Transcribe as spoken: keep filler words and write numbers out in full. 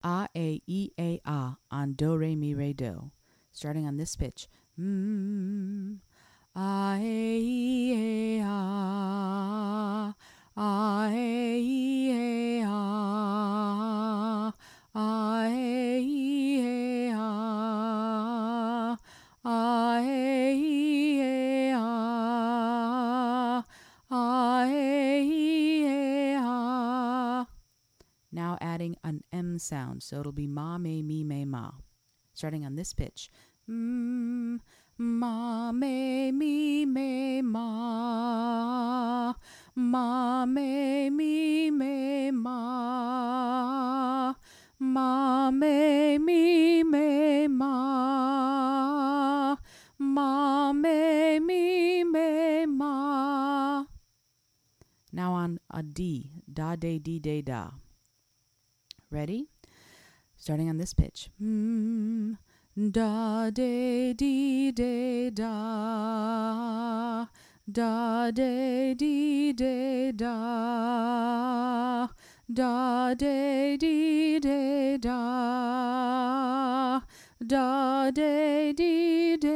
ah, a, e, a, ah on do, re, mi, re, do. Starting on this pitch. Mm, ah, a, e, a, ah, ah, a, e, a, ah, ah, a, e, a, ah, ah, a, e, a, ah, ah, a, e, a, ah. Now adding an M sound, so it'll be ma, me, me, me, ma. Starting on this pitch. Mm, ma, me, me, me, ma. Ma, me, me, me, ma. Ma, me, me, me, ma. Ma, me, me, me, ma. Now on a D. Da, de, dee, de, da. Ready? Starting on this pitch. Mm, da, de, dee, de, da. Da, de, dee, de, da. Da, de, dee, de, da. Da, de, dee, de,